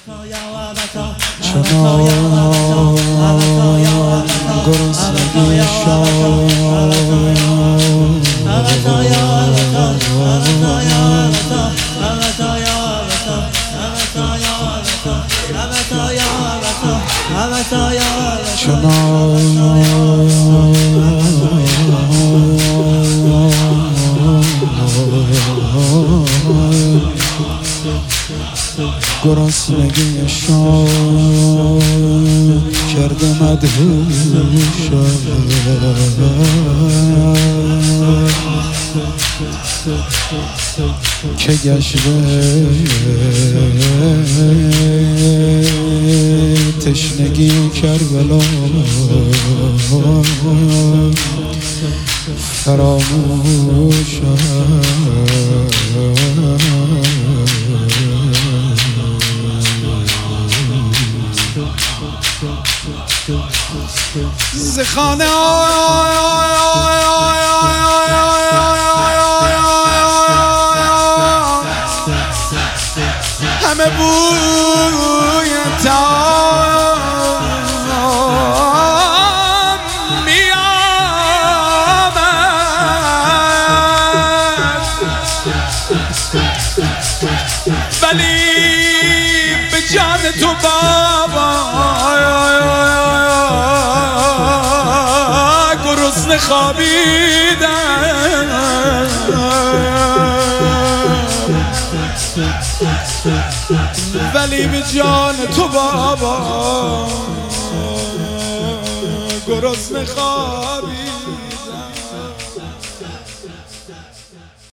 چنان گرسنگی گرسنگی شام کرده مدهوشم که گشته تشنگی کربلا فراموشم زخانه همه بوی تام میامد ولی به جان تو بابا گرسنه خوابیدم ولی به جان تو بابا گرسنه خوابیدم